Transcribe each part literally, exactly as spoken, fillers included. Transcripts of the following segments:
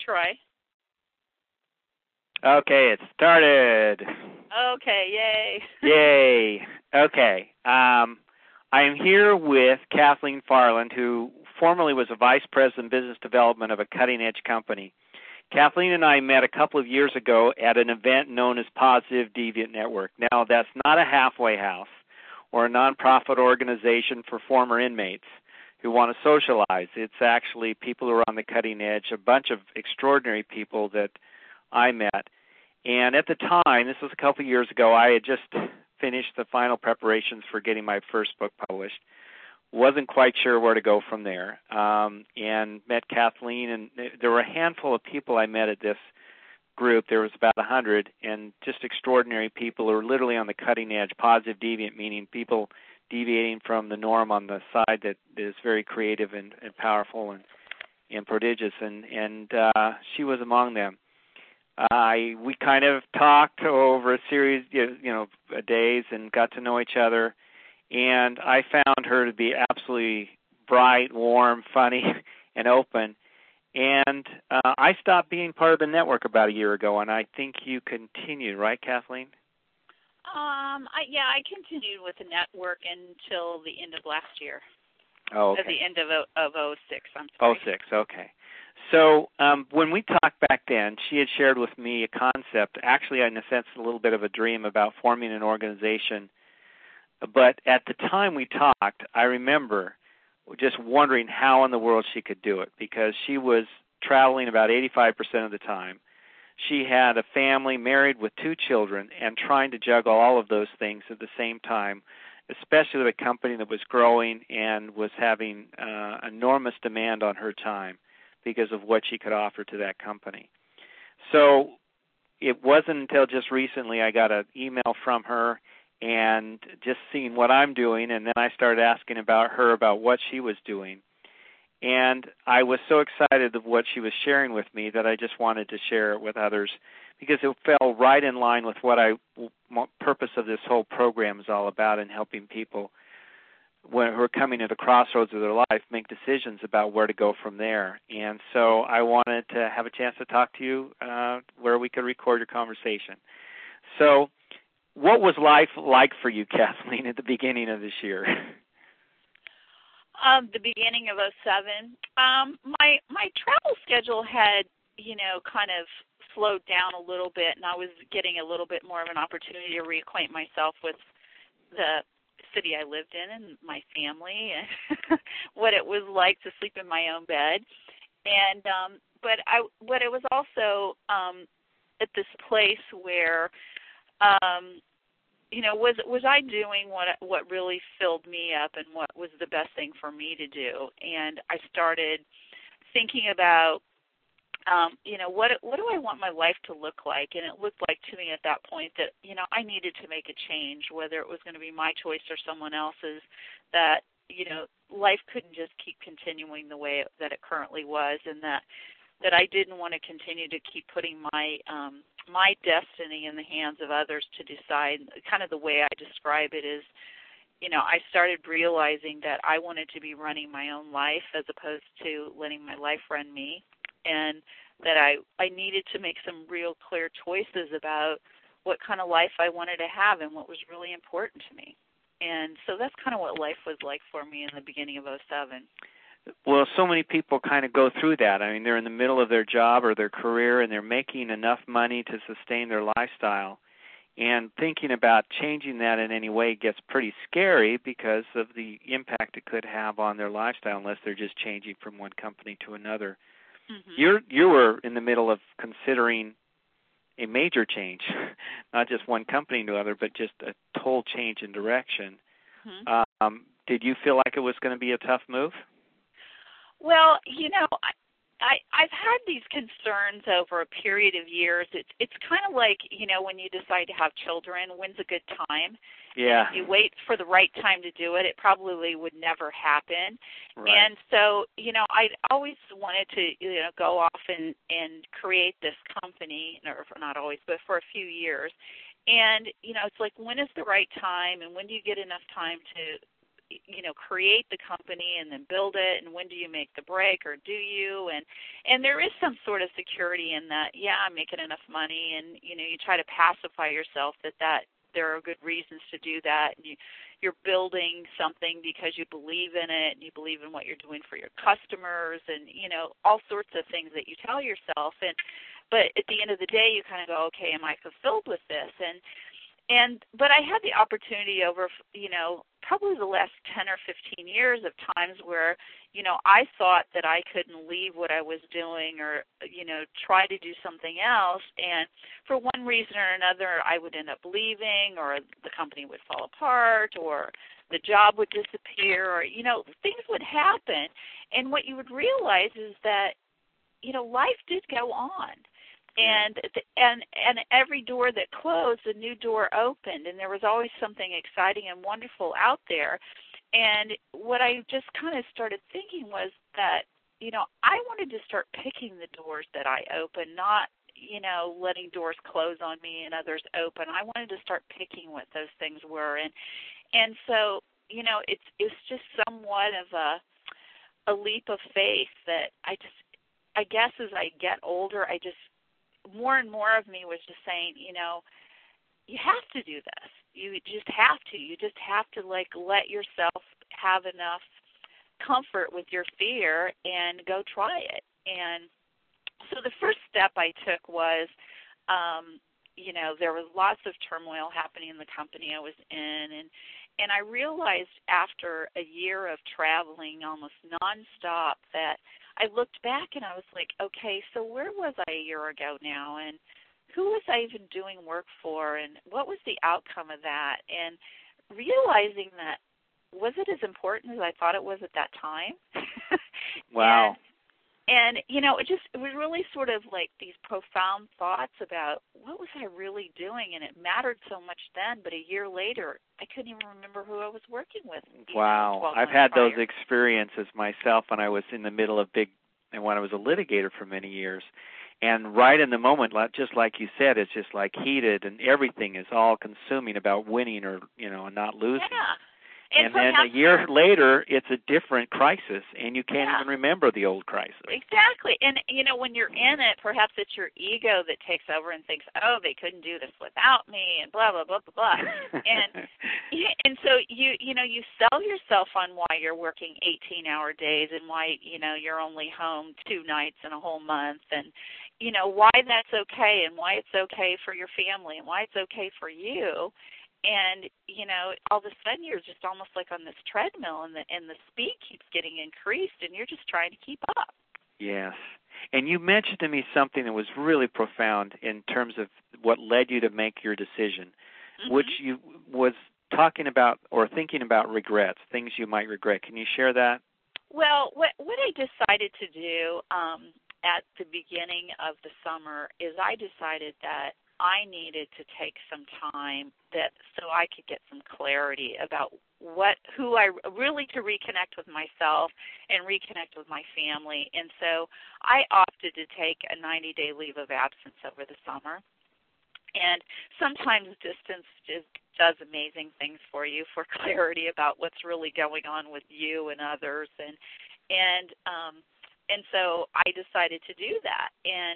Troy. Okay, it started. Okay, yay. Yay. Okay. Um, I am here with Kathleen Farland, who formerly was a vice president of business development of a cutting-edge company. Kathleen and I met a couple of years ago at an event known as Positive Deviant Network. Now, that's not a halfway house or a nonprofit organization for former inmates who want to socialize. It's actually people who are on the cutting edge, a bunch of extraordinary people that I met. And at the time, this was a couple of years ago, I had just finished the final preparations for getting my first book published. Wasn't quite sure where to go from there, um, and met Kathleen. And there were a handful of people I met at this group. There was about a hundred, and just extraordinary people who were literally on the cutting edge. Positive deviant, meaning people deviating from the norm on the side that is very creative and, and powerful and, and prodigious. And, and uh, she was among them. I we kind of talked over a series, you know, days and got to know each other. And I found her to be absolutely bright, warm, funny, and open. And uh, I stopped being part of the network about a year ago, and I think you continued, right, Kathleen? Um, I, yeah, I continued with the network until the end of last year. Oh, okay. At the end of of oh six, I'm sorry. oh six, okay. So um, when we talked back then, she had shared with me a concept, actually in a sense a little bit of a dream about forming an organization. But at the time we talked, I remember just wondering how in the world she could do it, because she was traveling about eighty-five percent of the time. She had a family, married with two children, and trying to juggle all of those things at the same time, especially with a company that was growing and was having uh, enormous demand on her time because of what she could offer to that company. So it wasn't until just recently I got an email from her and just seeing what I'm doing, and then I started asking about her, about what she was doing. And I was so excited of what she was sharing with me that I just wanted to share it with others, because it fell right in line with what I purpose of this whole program is all about, in helping people when, who are coming to the crossroads of their life make decisions about where to go from there. And so I wanted to have a chance to talk to you uh, where we could record your conversation. So what was life like for you, Kathleen, at the beginning of this year? Um, the beginning of oh seven, um, my my travel schedule had, you know, kind of slowed down a little bit, and I was getting a little bit more of an opportunity to reacquaint myself with the city I lived in and my family, and what it was like to sleep in my own bed. And um, but I, but it was also um, at this place where, um, you know, was was I doing what what really filled me up and what was the best thing for me to do? And I started thinking about, um, you know, what what do I want my life to look like? And it looked like to me at that point that, you know, I needed to make a change, whether it was going to be my choice or someone else's, that, you know, life couldn't just keep continuing the way it, that it currently was, and that that I didn't want to continue to keep putting my um, my destiny in the hands of others to decide. Kind of the way I describe it is, you know, I started realizing that I wanted to be running my own life as opposed to letting my life run me, and that I, I needed to make some real clear choices about what kind of life I wanted to have and what was really important to me. And so that's kind of what life was like for me in the beginning of oh seven. Well, so many people kind of go through that. I mean, they're in the middle of their job or their career, and they're making enough money to sustain their lifestyle. And thinking about changing that in any way gets pretty scary because of the impact it could have on their lifestyle, unless they're just changing from one company to another. Mm-hmm. You're, you were in the middle of considering a major change, not just one company to another, but just a total change in direction. Mm-hmm. Um, did you feel like it was going to be a tough move? Well, you know, I, I, I've had these concerns over a period of years. It's it's kind of like, you know, when you decide to have children, when's a good time? Yeah. If you wait for the right time to do it, it probably would never happen. Right. And so, you know, I always wanted to, you know, go off and, and create this company, or not always, but for a few years. And, you know, it's like, when is the right time, and when do you get enough time to you know, create the company and then build it, and when do you make the break, or do you? And and there is some sort of security in that. Yeah, I'm making enough money, and you know, you try to pacify yourself that that there are good reasons to do that, and you you're building something because you believe in it, and you believe in what you're doing for your customers, and you know, all sorts of things that you tell yourself. And but at the end of the day, you kind of go, okay, am I fulfilled with this? And And but I had the opportunity over, you know, probably the last ten or fifteen years of times where, you know, I thought that I couldn't leave what I was doing or, you know, try to do something else. And for one reason or another, I would end up leaving, or the company would fall apart, or the job would disappear, or, you know, things would happen. And what you would realize is that, you know, life did go on. And and and every door that closed, a new door opened, and there was always something exciting and wonderful out there. And what I just kind of started thinking was that, you know, I wanted to start picking the doors that I open, not, you know, letting doors close on me and others open. I wanted to start picking what those things were. And and so, you know, it's it's just somewhat of a a leap of faith that I just, I guess as I get older, I just, more and more of me was just saying, you know, you have to do this. You just have to. You just have to, like, let yourself have enough comfort with your fear and go try it. And so the first step I took was, um, you know, there was lots of turmoil happening in the company I was in, and and I realized after a year of traveling almost nonstop that I looked back and I was like, okay, so where was I a year ago now, and who was I even doing work for, and what was the outcome of that? And realizing that, was it as important as I thought it was at that time? Wow. and, and, you know, it just, it was really sort of like these profound thoughts about what was I really doing, and it mattered so much then, but a year later, I couldn't even remember who I was working with. Wow. I've had those experiences myself when I was in the middle of big, and when I was a litigator for many years. And right in the moment, just like you said, it's just like heated, and everything is all consuming about winning or, you know, not losing. Yeah. And, and then a year later, it's a different crisis, and you can't yeah. even remember the old crisis. Exactly. And, you know, when you're in it, perhaps it's your ego that takes over and thinks, oh, they couldn't do this without me, and blah, blah, blah, blah, blah. and and so, you you know, you sell yourself on why you're working eighteen-hour days and why, you know, you're only home two nights in a whole month, and, you know, why that's okay, and why it's okay for your family, and why it's okay for you. And, you know, all of a sudden you're just almost like on this treadmill, and the, and the speed keeps getting increased, and you're just trying to keep up. Yes. And you mentioned to me something that was really profound in terms of what led you to make your decision, mm-hmm. which you was talking about or thinking about regrets, things you might regret. Can you share that? Well, what, what I decided to do um, at the beginning of the summer is I decided that I needed to take some time that so I could get some clarity about what who I really to reconnect with myself and reconnect with my family. And so I opted to take a ninety-day leave of absence over the summer. And sometimes distance just does amazing things for you, for clarity about what's really going on with you and others. And and um, and so I decided to do that. And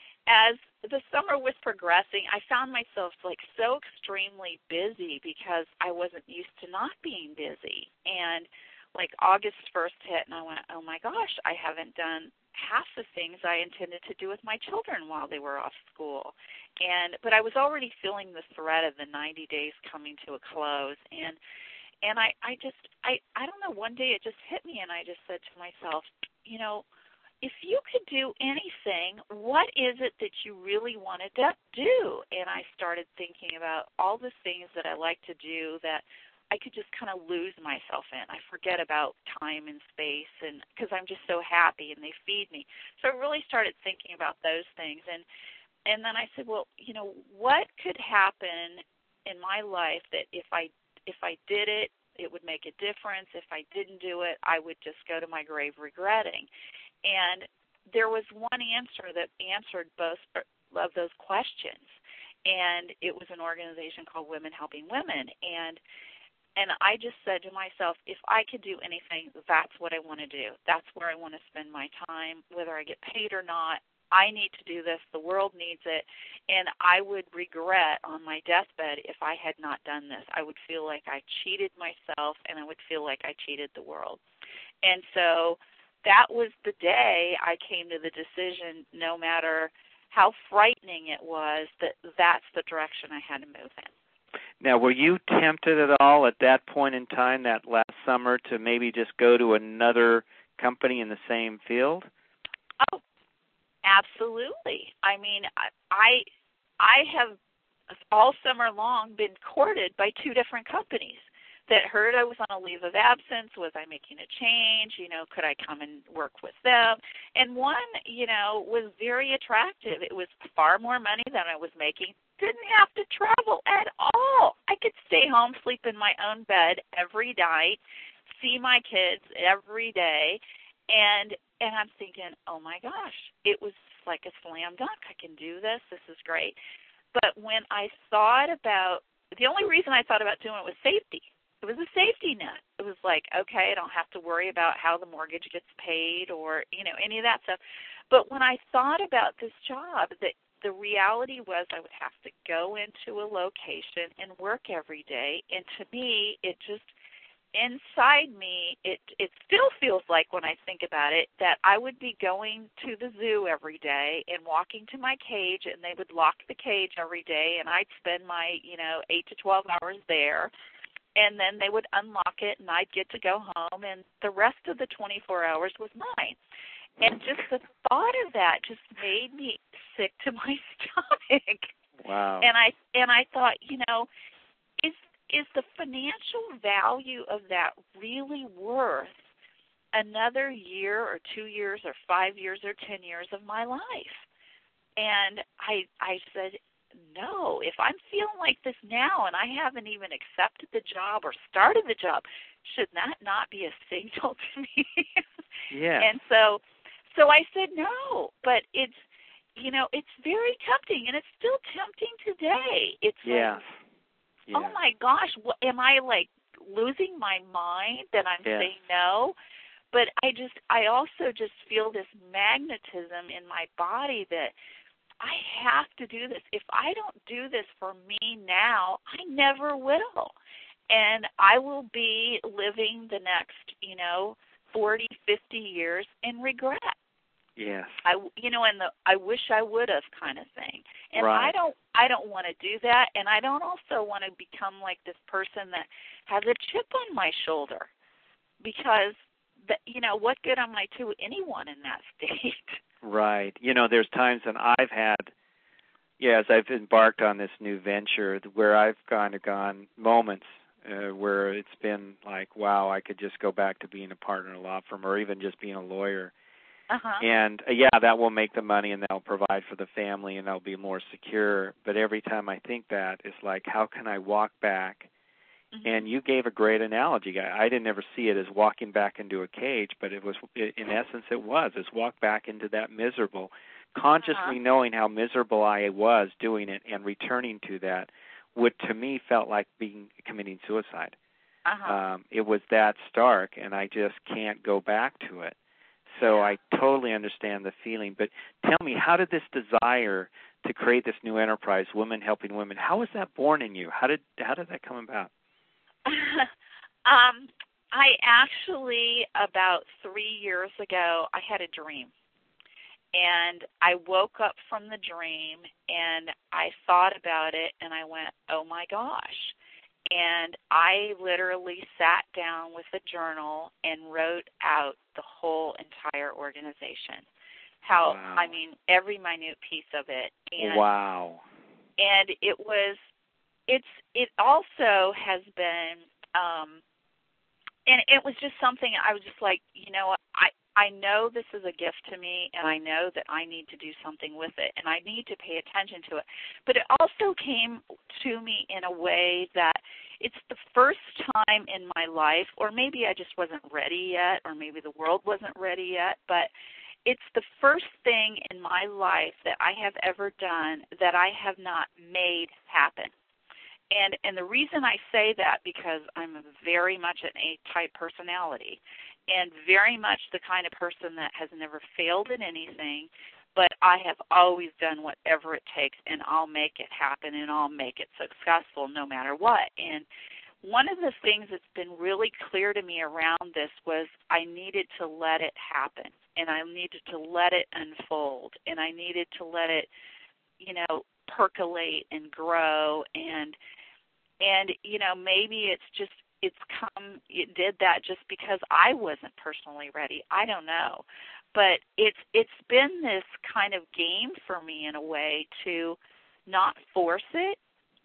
as the summer was progressing, I found myself like so extremely busy because I wasn't used to not being busy. And like August first hit, and I went, oh my gosh, I haven't done half the things I intended to do with my children while they were off school. And but I was already feeling the threat of the ninety days coming to a close. And and I, I just I, I don't know, one day it just hit me, and I just said to myself, you know, if you could do anything, what is it that you really wanted to do? And I started thinking about all the things that I like to do that I could just kind of lose myself in. I forget about time and space, and because I'm just so happy and they feed me. So I really started thinking about those things. And and then I said, well, you know, what could happen in my life that if I if I did it, it would make a difference. If I didn't do it, I would just go to my grave regretting. And there was one answer that answered both of those questions, and it was an organization called Women Helping Women. And And I just said to myself, if I could do anything, that's what I want to do. That's where I want to spend my time, whether I get paid or not. I need to do this. The world needs it. And I would regret on my deathbed if I had not done this. I would feel like I cheated myself, and I would feel like I cheated the world. And so that was the day I came to the decision, no matter how frightening it was, that that's the direction I had to move in. Now, were you tempted at all at that point in time, that last summer, to maybe just go to another company in the same field? Oh, absolutely. I mean, I I have all summer long been courted by two different companies that heard I was on a leave of absence. Was I making a change? You know, could I come and work with them? And one, you know, was very attractive. It was far more money than I was making. Didn't have to travel at all. I could stay home, sleep in my own bed every night, see my kids every day, and and I'm thinking, oh my gosh, it was like a slam dunk. I can do this. This is great. But when I thought about, the only reason I thought about doing it was safety. It was a safety net. It was like, okay, I don't have to worry about how the mortgage gets paid or, you know, any of that stuff. But when I thought about this job, that the reality was I would have to go into a location and work every day. And to me, it just, inside me, it it still feels like when I think about it that I would be going to the zoo every day and walking to my cage, and they would lock the cage every day, and I'd spend my, you know, eight to twelve hours there. And then they would unlock it, and I'd get to go home, and the rest of the twenty-four hours was mine. And just the thought of that just made me sick to my stomach. Wow. And I and I thought, you know, is is the financial value of that really worth another year or two years or five years or ten years of my life? And I I said, no, if I'm feeling like this now and I haven't even accepted the job or started the job, should that not be a signal to me? Yeah. And so so I said no, but it's, you know, it's very tempting, and it's still tempting today. It's yeah. like, yeah. oh my gosh, what, am I like losing my mind that I'm yes. saying no? But I just, I also just feel this magnetism in my body that I have to do this. If I don't do this for me now, I never will. And I will be living the next, you know, forty, fifty years in regret. Yes. I, you know, and the I wish I would have kind of thing. And right. I don't, I don't want to do that. And I don't also want to become like this person that has a chip on my shoulder, because, the, you know, what good am I to anyone in that state? Right. You know, there's times when I've had, yeah, as I've embarked on this new venture, where I've kind of gone moments uh, where it's been like, wow, I could just go back to being a partner in a law firm, or even just being a lawyer. Uh-huh. And, uh, yeah, that will make the money, and that'll provide for the family, and that'll be more secure. But every time I think that, it's like, how can I walk back? Mm-hmm. And you gave a great analogy. I, I didn't ever see it as walking back into a cage, but it was, in essence, it was. It's walk back into that miserable, consciously uh-huh. knowing how miserable I was doing it, and returning to that would, to me, felt like being committing suicide. Uh-huh. Um, it was that stark, and I just can't go back to it. So I totally understand the feeling. But tell me, how did this desire to create this new enterprise, Women Helping Women, how was that born in you? How did how did that come about? um, I actually, about three years ago, I had a dream. And I woke up from the dream, and I thought about it, and I went, oh, my gosh. And I literally sat down with a journal and wrote out the whole entire organization. How, wow. I mean, every minute piece of it. And, wow. And it was, it's, it also has been, um, and it was just something I was just like, you know, I, I know this is a gift to me, and I know that I need to do something with it, and I need to pay attention to it. But it also came to me in a way that it's the first time in my life, or maybe I just wasn't ready yet, or maybe the world wasn't ready yet, but it's the first thing in my life that I have ever done that I have not made happen. And and the reason I say that, because I'm very much an A-type personality and very much the kind of person that has never failed in anything, but I have always done whatever it takes, and I'll make it happen, and I'll make it successful no matter what. And one of the things that's been really clear to me around this was I needed to let it happen, and I needed to let it unfold, and I needed to let it, you know, percolate and grow, and and you know, maybe it's just it's come it did that just because I wasn't personally ready. I don't know. But it's it's been this kind of game for me in a way to not force it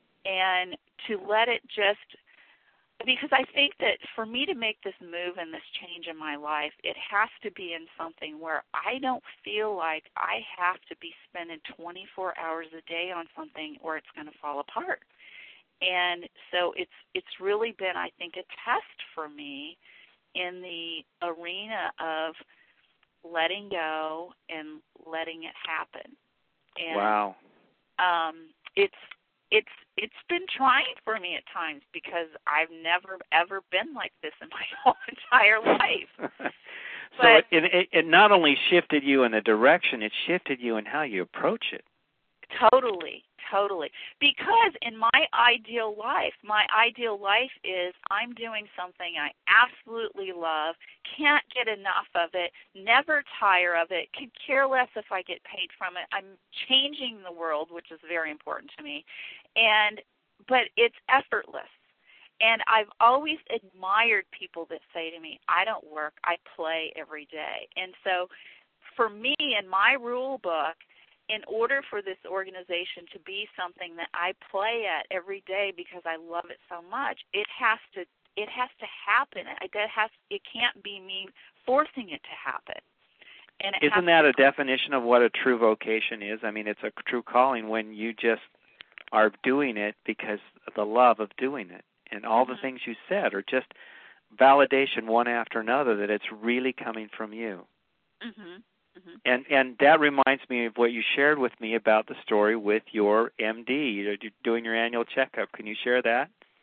and to let it just, because I think that for me to make this move and this change in my life, it has to be in something where I don't feel like I have to be spending twenty-four hours a day on something or it's going to fall apart. And so it's it's really been, I think, a test for me in the arena of letting go and letting it happen. And, wow. Um, it's it's it's been trying for me at times because I've never ever been like this in my whole entire life. So it, it it not only shifted you in the direction, it shifted you in how you approach it. Totally, totally. Because in my ideal life, my ideal life is I'm doing something I absolutely love, can't get enough of it, never tire of it, could care less if I get paid from it. I'm changing the world, which is very important to me. And but it's effortless. And I've always admired people that say to me, I don't work, I play every day. And so for me, in my rule book, in order for this organization to be something that I play at every day because I love it so much, it has to it has to happen. It has it can't be me forcing it to happen. And it Isn't that a definition of what a true vocation is? I mean, it's a true calling when you just are doing it because of the love of doing it. And all mm-hmm. the things you said are just validation one after another that it's really coming from you. Mm-hmm. Mm-hmm. And and that reminds me of what you shared with me about the story with your M D. You're doing your annual checkup. Can you share that?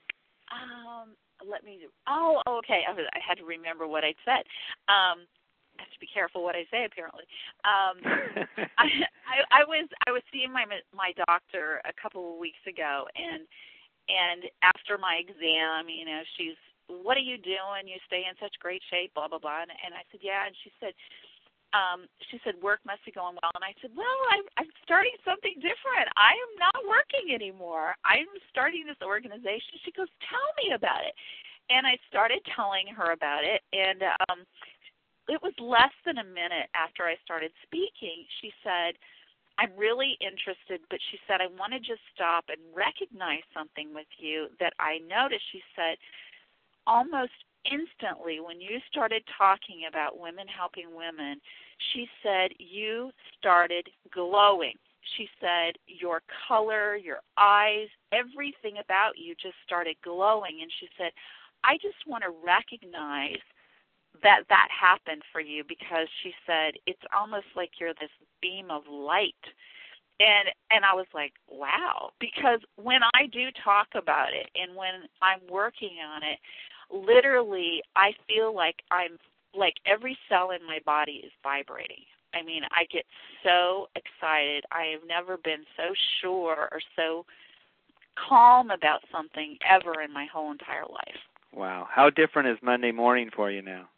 Um, let me. Oh, okay. I, was, I had to remember what I'd said. Um, I have to be careful what I say. Apparently, um, I, I, I was I was seeing my my doctor a couple of weeks ago, and and after my exam, you know, she's, what are you doing? You stay in such great shape. Blah blah blah. And, and I said, yeah. And she said. Um, she said, work must be going well. And I said, well, I'm, I'm starting something different. I am not working anymore. I'm starting this organization. She goes, tell me about it. And I started telling her about it. And um, it was less than a minute after I started speaking, she said, I'm really interested, but she said, I want to just stop and recognize something with you that I noticed. She said, almost instantly, when you started talking about women helping women, she said you started glowing. She said your color, your eyes, everything about you just started glowing. And she said, I just want to recognize that that happened for you, because she said it's almost like you're this beam of light. And and I was like, wow, because when I do talk about it and when I'm working on it, literally, I feel like I'm, like every cell in my body is vibrating. I mean, I get so excited. I have never been so sure or so calm about something ever in my whole entire life. Wow. How different is Monday morning for you now?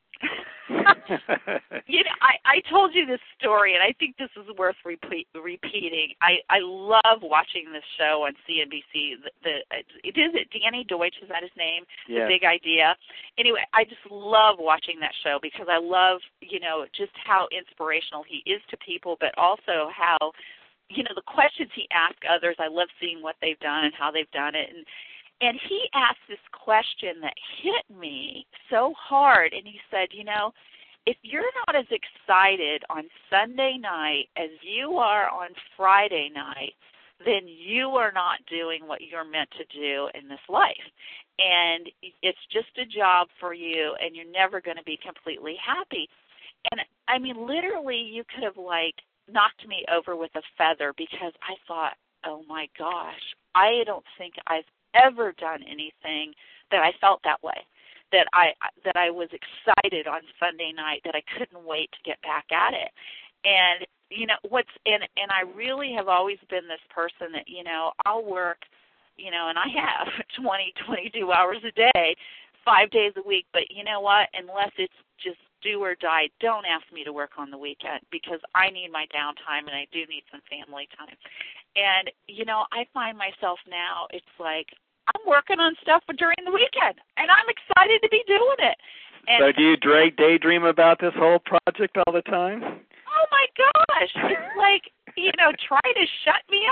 You know, I, I told you this story, and I think this is worth repeat, repeating. I, I love watching this show on C N B C. The, the it is it Danny Deutsch, is that his name? Yes. The Big Idea. Anyway, I just love watching that show because I love, you know, just how inspirational he is to people, but also how, you know, the questions he asks others. I love seeing what they've done and how they've done it. And And he asked this question that hit me so hard, and he said, you know, if you're not as excited on Sunday night as you are on Friday night, then you are not doing what you're meant to do in this life. And it's just a job for you, and you're never going to be completely happy. And, I mean, literally you could have, like, knocked me over with a feather, because I thought, oh, my gosh, I don't think I've ever done anything that I felt that way, that I that I was excited on Sunday night, that I couldn't wait to get back at it. And you know what's and and I really have always been this person that, you know, I'll work, you know, and I have twenty, twenty-two hours a day, five days a week. But you know what? Unless it's just do or die, don't ask me to work on the weekend, because I need my downtime and I do need some family time. And, you know, I find myself now, it's like I'm working on stuff during the weekend, and I'm excited to be doing it. And so do you daydream about this whole project all the time? Oh, my gosh. It's like, you know, try to shut me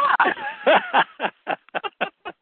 up.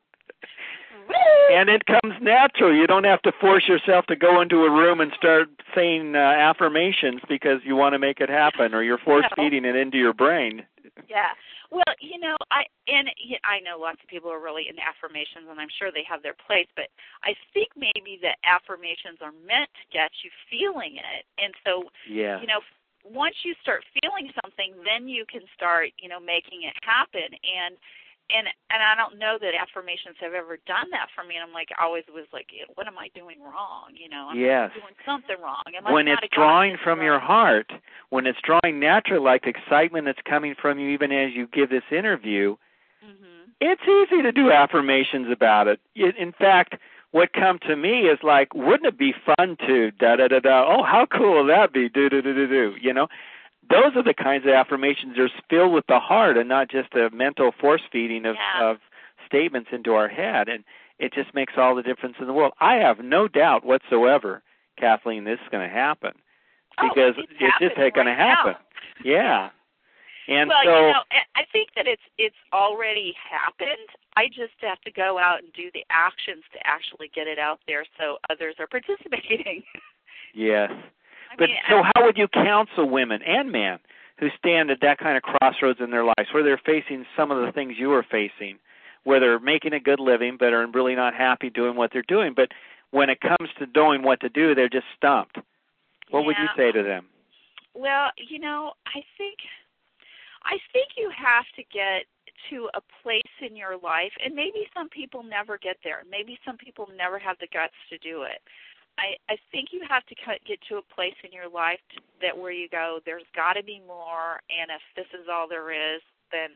And it comes natural. You don't have to force yourself to go into a room and start saying uh, affirmations because you want to make it happen, or you're force feeding it into your brain. Yeah. Well, you know, I and I know lots of people are really into affirmations, and I'm sure they have their place, but I think maybe that affirmations are meant to get you feeling it. And so, yeah. you know, once you start feeling something, then you can start, you know, making it happen. And And and I don't know that affirmations have ever done that for me. And I'm like, I always was like, what am I doing wrong? You know, I'm yes. doing something wrong. Am when I it's drawing from your heart, when it's drawing naturally, like the excitement that's coming from you, even as you give this interview, mm-hmm. it's easy to do affirmations about it. it. In fact, what come to me is like, wouldn't it be fun to da da da da? Oh, how cool will that be? Do do do do do. You know. Those are the kinds of affirmations that are filled with the heart and not just a mental force feeding of, yeah. of statements into our head. And it just makes all the difference in the world. I have no doubt whatsoever, Kathleen, this is going to happen. Because oh, it's, it's just right going to happen. Now. Yeah. And well, so, you know, I think that it's it's already happened. I just have to go out and do the actions to actually get it out there so others are participating. Yes. I But mean, so how would you counsel women and men who stand at that kind of crossroads in their lives, where they're facing some of the things you are facing, where they're making a good living but are really not happy doing what they're doing, but when it comes to knowing what to do, they're just stumped? What yeah. would you say to them? Well, you know, I think I think you have to get to a place in your life, and maybe some people never get there. Maybe some people never have the guts to do it. I, I think you have to get to a place in your life to, that where you go, there's got to be more, and if this is all there is, then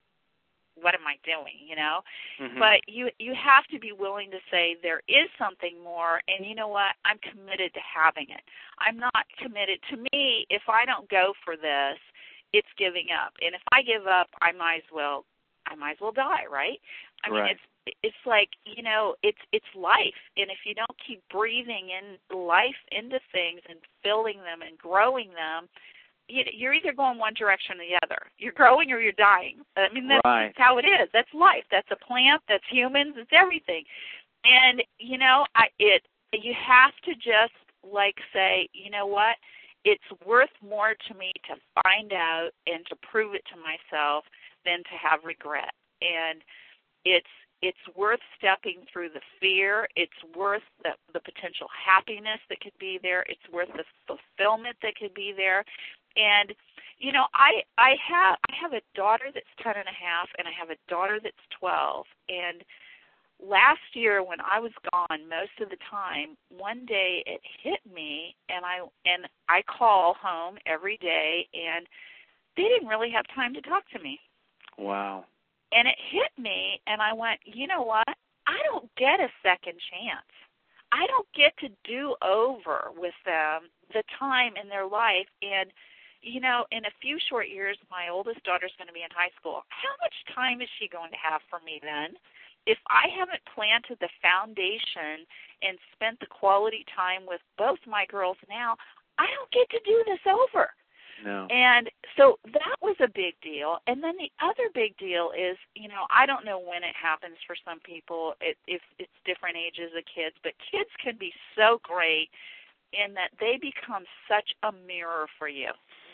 what am I doing, you know? Mm-hmm. But you you have to be willing to say there is something more, and you know what? I'm committed to having it. I'm not committed. To me, if I don't go for this, it's giving up. And if I give up, I might as well I might as well die, right? I mean, right. it's it's like, you know, it's it's life. And if you don't keep breathing in life into things and filling them and growing them, you're either going one direction or the other. You're growing or you're dying. I mean, that's, right. that's how it is. That's life. That's a plant. That's humans. It's everything. And, you know, I it you have to just, like, say, you know what? It's worth more to me to find out and to prove it to myself than to have regret. And it's it's worth stepping through the fear. It's worth the, the potential happiness that could be there. It's worth the fulfillment that could be there. And, you know, I I have I have a daughter that's ten and a half, and I have a daughter that's twelve. And last year when I was gone most of the time, one day it hit me, and I and I call home every day, and they didn't really have time to talk to me. Wow. And it hit me, and I went, you know what? I don't get a second chance. I don't get to do over with them the time in their life. And, you know, in a few short years, my oldest daughter's going to be in high school. How much time is she going to have for me then? If I haven't planted the foundation and spent the quality time with both my girls now, I don't get to do this over. No. And so that was a big deal. And then the other big deal is, you know, I don't know when it happens for some people, it, if it's different ages of kids, but kids can be so great in that they become such a mirror for you.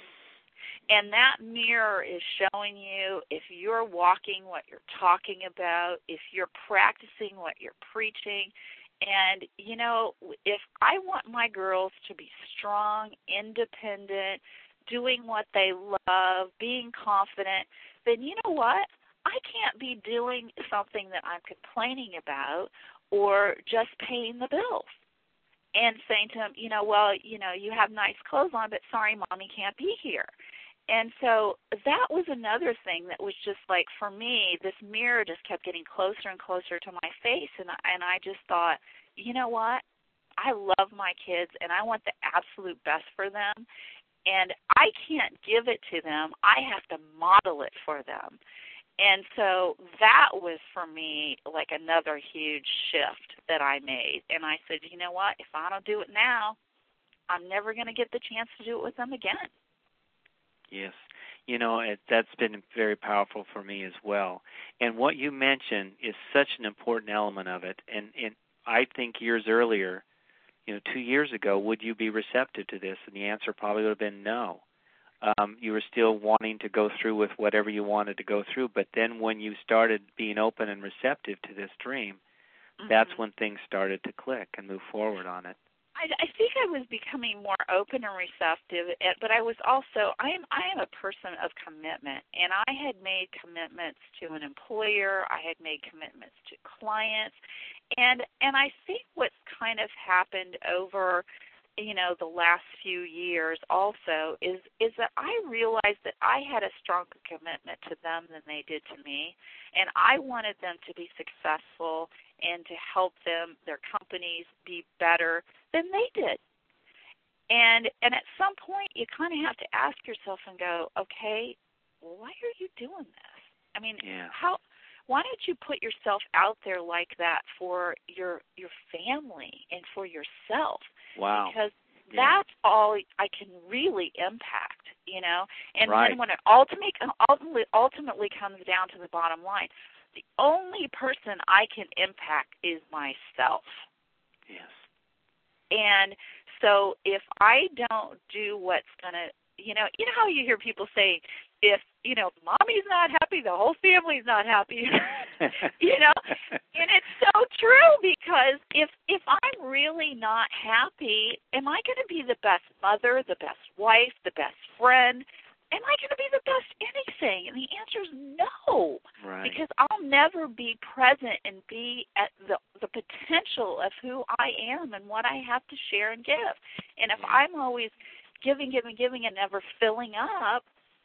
And that mirror is showing you if you're walking what you're talking about, if you're practicing what you're preaching. And, you know, if I want my girls to be strong, independent, doing what they love, being confident, then you know what? I can't be doing something that I'm complaining about or just paying the bills and saying to him, you know, well, you know, you have nice clothes on, but sorry, Mommy can't be here. And so that was another thing that was just like, for me, this mirror just kept getting closer and closer to my face. And, and I just thought, you know what? I love my kids, and I want the absolute best for them. And I can't give it to them. I have to model it for them. And so that was, for me, like another huge shift that I made. And I said, you know what? If I don't do it now, I'm never going to get the chance to do it with them again. Yes. You know, it, that's been very powerful for me as well. And what you mentioned is such an important element of it. And, and I think years earlier, you know, two years ago, would you be receptive to this? And the answer probably would have been no. Um, you were still wanting to go through with whatever you wanted to go through. But then when you started being open and receptive to this dream, mm-hmm. that's when things started to click and move forward on it. I, I think I was becoming more open and receptive, but I was also, I am I am a person of commitment, and I had made commitments to an employer, I had made commitments to clients, and and I think what's kind of happened over, you know, the last few years also is is that I realized that I had a stronger commitment to them than they did to me, and I wanted them to be successful and to help them, their companies, be better than they did. And and at some point, you kind of have to ask yourself and go, okay, why are you doing this? I mean, yeah. how? Why don't you put yourself out there like that for your your family and for yourself? Wow. Because yeah. that's all I can really impact, you know. And right. then when it ultimately ultimately ultimately comes down to the bottom line, the only person I can impact is myself. Yes. And so if I don't do what's going to, you know, you know how you hear people say, if, you know, Mommy's not happy, the whole family's not happy, you know, and it's so true, because if if I'm really not happy, am I going to be the best mother, the best wife, the best friend? Am I going to be the best anything? And the answer is no, right. because I'll never be present and be at the the potential of who I am and what I have to share and give. And if yeah. I'm always giving, giving, giving and never filling up,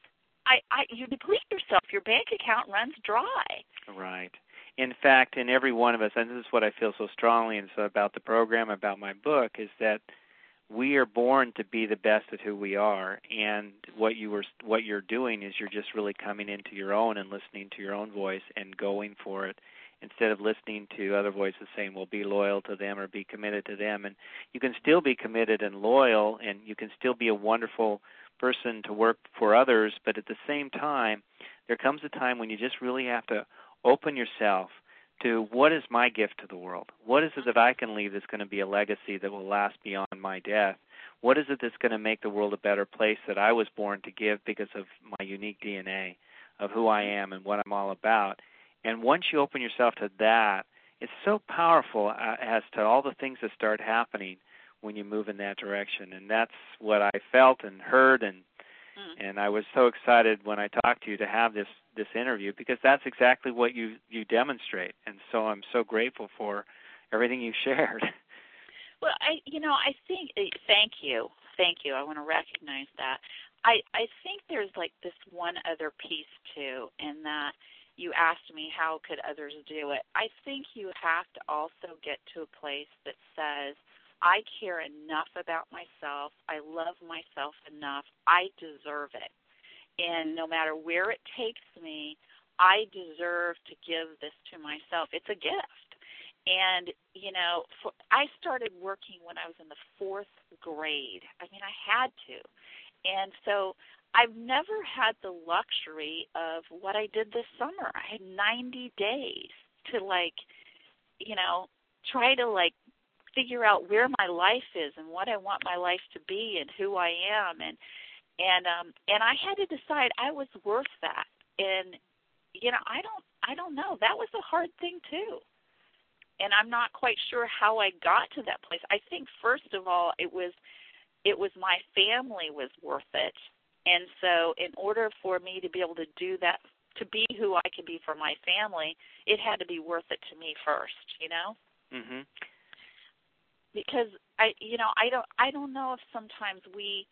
I, I you deplete yourself. Your bank account runs dry. Right. In fact, in every one of us, and this is what I feel so strongly and so about the program, about my book, is that we are born to be the best at who we are, and what you were, what you're doing is you're just really coming into your own and listening to your own voice and going for it, instead of listening to other voices saying, well, be loyal to them or be committed to them. And you can still be committed and loyal, and you can still be a wonderful person to work for others, but at the same time, there comes a time when you just really have to open yourself to, what is my gift to the world? What is it that I can leave that's going to be a legacy that will last beyond my death? What is it that's going to make the world a better place that I was born to give because of my unique D N A, of who I am and what I'm all about? And once you open yourself to that, it's so powerful uh, as to all the things that start happening when you move in that direction. And that's what I felt and heard, and mm. and I was so excited when I talked to you to have this this interview, because that's exactly what you, you demonstrate. And so I'm so grateful for everything you shared. Well, I, you know, I think, thank you, thank you. I want to recognize that. I, I think there's like this one other piece too, in that you asked me how could others do it. I think you have to also get to a place that says, I care enough about myself, I love myself enough, I deserve it. And no matter where it takes me, I deserve to give this to myself. It's a gift. And, you know, for, I started working when I was in the fourth grade. I mean, I had to. And so I've never had the luxury of what I did this summer. I had ninety days to, like, you know, try to, like, figure out where my life is and what I want my life to be and who I am. And And um and I had to decide I was worth that. And you know, I don't I don't know. That was a hard thing too. And I'm not quite sure how I got to that place. I think first of all it was it was my family was worth it. And so in order for me to be able to do that to be who I could be for my family, it had to be worth it to me first, you know? Mhm. Because I, you know, I don't, I don't know if sometimes we,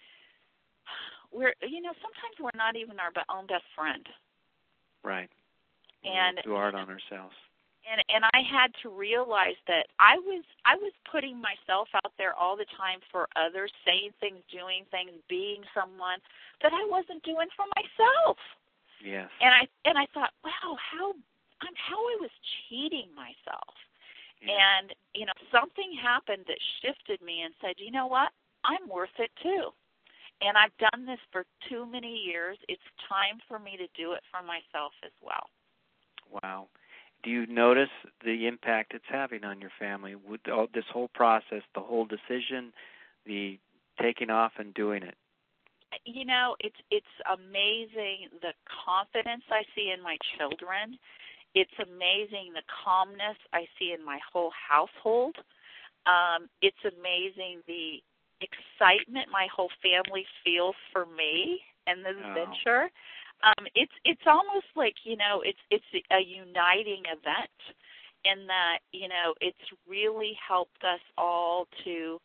we're, you know, sometimes we're not even our own best friend. Right. And we're too hard on ourselves. And and I had to realize that I was I was putting myself out there all the time for others, saying things, doing things, being someone that I wasn't doing for myself. Yes. And I and I thought, wow, how I'm how I was cheating myself. Yeah. And you know, something happened that shifted me and said, you know what, I'm worth it too. And I've done this for too many years. It's time for me to do it for myself as well. Wow. Do you notice the impact it's having on your family with all, this whole process, the whole decision, the taking off and doing it? You know, it's it's amazing the confidence I see in my children. It's amazing the calmness I see in my whole household. Um, it's amazing the excitement my whole family feels for me and this Oh. venture. Um, it's it's almost like, you know, it's it's a uniting event in that, you know, it's really helped us all to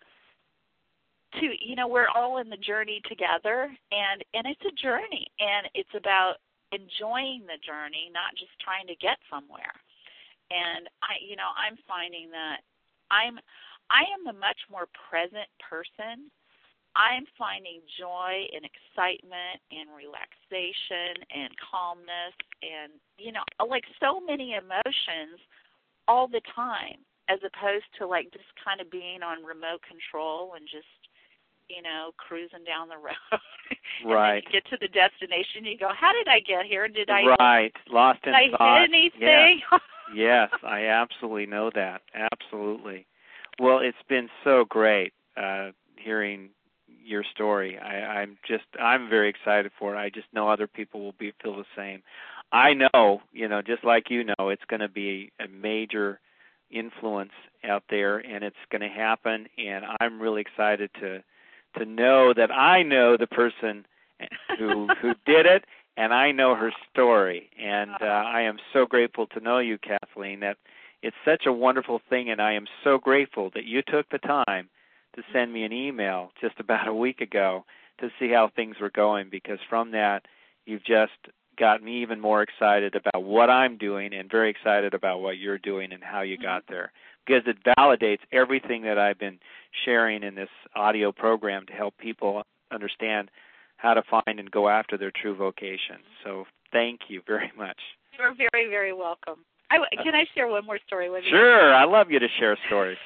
to you know, we're all in the journey together, and and it's a journey, and it's about enjoying the journey, not just trying to get somewhere. And I you know, I'm finding that I'm I am a much more present person. I'm finding joy and excitement and relaxation and calmness and, you know, like so many emotions all the time, as opposed to like just kind of being on remote control and just, you know, cruising down the road. And right. then you get to the destination, you go, how did I get here? Did I right lost in did thought? I hit anything? Yes. yes, I absolutely know that. Absolutely. Well, it's been so great uh, hearing your story. I, I'm just, I'm very excited for it. I just know other people will be feel the same. I know, you know, just like you know, it's going to be a major influence out there, and it's going to happen. And I'm really excited to to know that I know the person who who did it, and I know her story. And uh, I am so grateful to know you, Kathleen. That it's such a wonderful thing, and I am so grateful that you took the time to send me an email just about a week ago to see how things were going, because from that, you've just got me even more excited about what I'm doing and very excited about what you're doing and how you got there, because it validates everything that I've been sharing in this audio program to help people understand how to find and go after their true vocation. So thank you very much. You're very, very welcome. I, can I share one more story with you? Sure. I love you to share stories.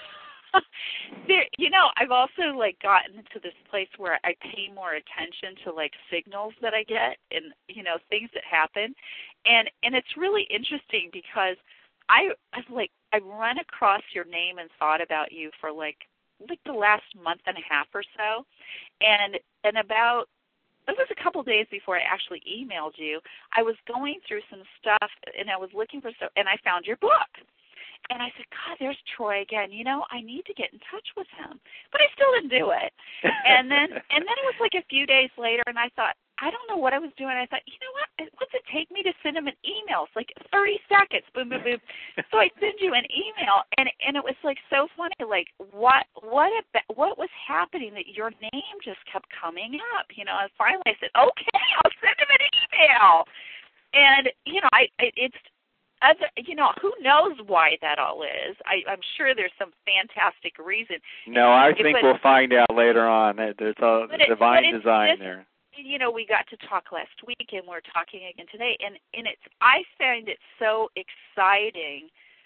There, you know, I've also like gotten to this place where I pay more attention to like signals that I get and, you know, things that happen. And and it's really interesting because I I've like I've run across your name and thought about you for like like the last month and a half or so. And and about it was a couple days before I actually emailed you. I was going through some stuff and I was looking for stuff and I found your book. And I said, God, there's Troy again. You know, I need to get in touch with him. But I still didn't do it. And then and then it was like a few days later, and I thought, I don't know what I was doing. I thought, you know what? What's it take me to send him an email? It's like thirty seconds, boom, boom, boom. So I send you an email, and and it was like so funny. Like what what what was happening that your name just kept coming up? You know, and finally I said, okay, I'll send him an email. And you know, I it's. Other, you know, who knows why that all is? I, I'm sure there's some fantastic reason. No, I think but, we'll find out later on. There's a it, divine design just, there. You know, we got to talk last week, and we're talking again today, and and it's I find it so exciting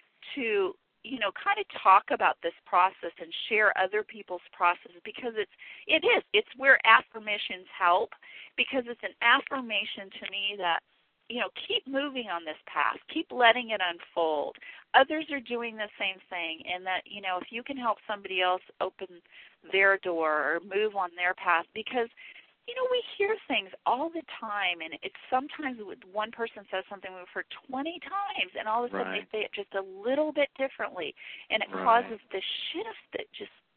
to you know kind of talk about this process and share other people's processes, because it's it is it's where affirmations help, because it's an affirmation to me that, you know, keep moving on this path. Keep letting it unfold. Others are doing the same thing, and that, you know, if you can help somebody else open their door or move on their path, because, you know, we hear things all the time, and it's sometimes one person says something we've heard twenty times, and all of a sudden right. they say it just a little bit differently, and it right. causes this shift that just,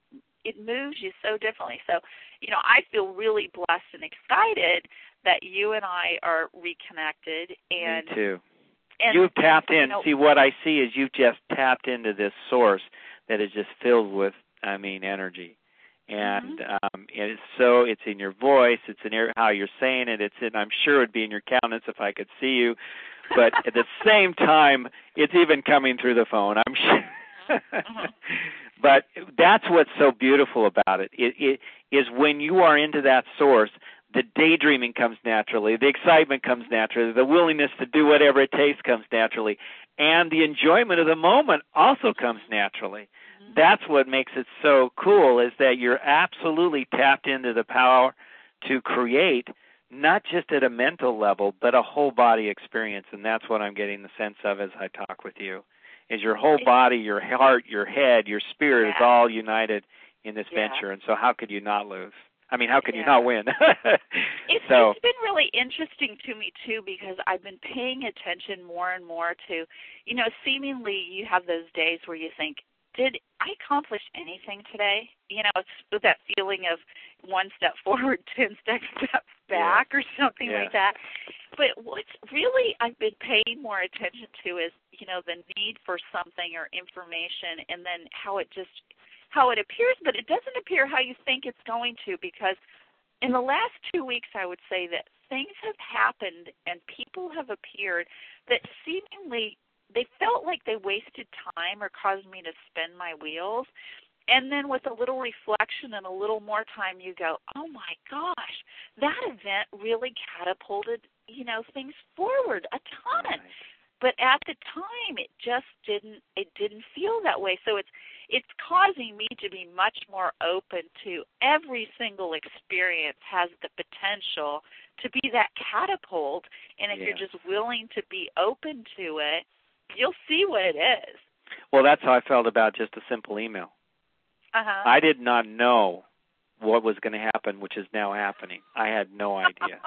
it moves you so differently. So, you know, I feel really blessed and excited that you and I are reconnected. And me too. And, you've tapped in. You know, See, what I see is you've just tapped into this source that is just filled with, I mean, energy. And mm-hmm. um, it's so it's in your voice, it's in your, how you're saying it. It's in, I'm sure it would be in your countenance if I could see you. But at the same time, it's even coming through the phone, I'm sure. Mm-hmm. But that's what's so beautiful about it. It, it is when you are into that source, the daydreaming comes naturally, the excitement comes naturally, the willingness to do whatever it takes comes naturally, and the enjoyment of the moment also comes naturally. Mm-hmm. That's what makes it so cool, is that you're absolutely tapped into the power to create, not just at a mental level, but a whole body experience, and that's what I'm getting the sense of as I talk with you, is your whole body, your heart, your head, your spirit yeah. is all united in this yeah. venture, and so how could you not lose? I mean, how can yeah. you not win? it's, so, it's been really interesting to me, too, because I've been paying attention more and more to, you know, seemingly you have those days where you think, did I accomplish anything today? You know, it's with that feeling of one step forward, ten steps back yeah. or something yeah. like that. But what's really I've been paying more attention to is, you know, the need for something or information, and then how it just how it appears, but it doesn't appear how you think it's going to, because in the last two weeks, I would say that things have happened and people have appeared that seemingly they felt like they wasted time or caused me to spin my wheels. And then with a little reflection and a little more time, you go, oh, my gosh, that event really catapulted, you know, things forward a ton. Right. But at the time, it just didn't, it didn't feel that way. So it's, it's causing me to be much more open to every single experience has the potential to be that catapult. And if yes. you're just willing to be open to it, you'll see what it is. Well, that's how I felt about just a simple email. Uh-huh. I did not know what was going to happen, which is now happening. I had no idea.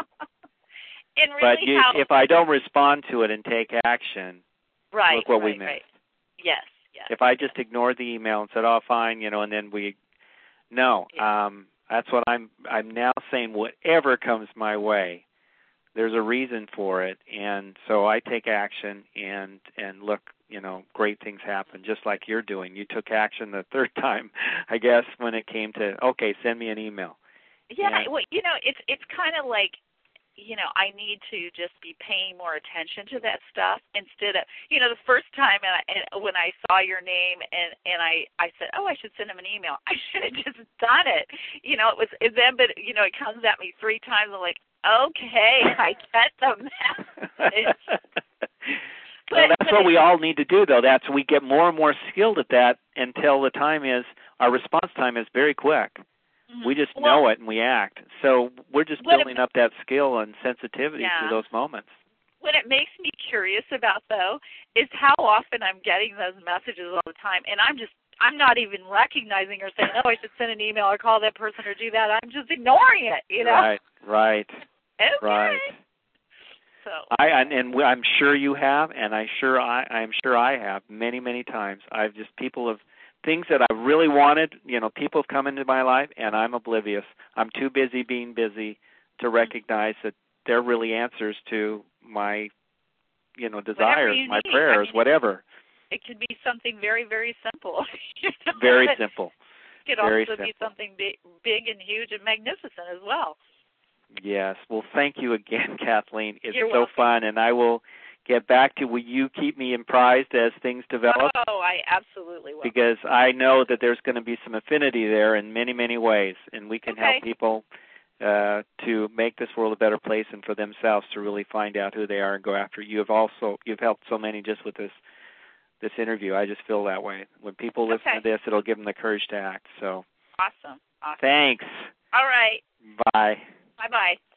and really but you, how, if I don't respond to it and take action, right, look what right, we missed. Right. Yes, yes. If I just ignored the email and said, "Oh, fine," you know, and then we, no, yeah. um, that's what I'm. I'm now saying. Whatever comes my way, there's a reason for it, and so I take action and and look. You know, great things happen, just like you're doing. You took action the third time, I guess, when it came to, okay, send me an email. Yeah, and, well, you know, it's it's kind of like, you know, I need to just be paying more attention to that stuff instead of, you know, the first time and, I, and when I saw your name and, and I, I said, oh, I should send him an email. I should have just done it. You know, it was and then, but, you know, it comes at me three times. I'm like, okay, I get the message. Well, that's what we all need to do, though. That's we get more and more skilled at that until the time is, our response time is very quick. Mm-hmm. We just well, know it and we act. So we're just building it, up that skill and sensitivity yeah. through those moments. What it makes me curious about, though, is how often I'm getting those messages all the time, and I'm just, I'm not even recognizing or saying, oh, I should send an email or call that person or do that. I'm just ignoring it, you know? Right, right, okay. right. So I and, and I'm sure you have, and I sure I I'm sure I have many many times. I've just people have things that I really wanted. You know, people have come into my life, and I'm oblivious. I'm too busy being busy to recognize that they're really answers to my, you know, desires, you my need. prayers, I mean, whatever. It could be something very very simple. you know? Very simple. It could very also simple. be something big, big and huge and magnificent as well. Yes. Well, thank you again, Kathleen. It's You're so welcome. fun, and I will get back to. Will you keep me apprised as things develop? Oh, I absolutely will. Because I know that there's going to be some affinity there in many, many ways, and we can okay. help people uh, to make this world a better place and for themselves to really find out who they are and go after it. You have also you've helped so many just with this this interview. I just feel that way. When people listen okay. to this, it'll give them the courage to act. So awesome. Awesome. Thanks. All right. Bye. Bye-bye.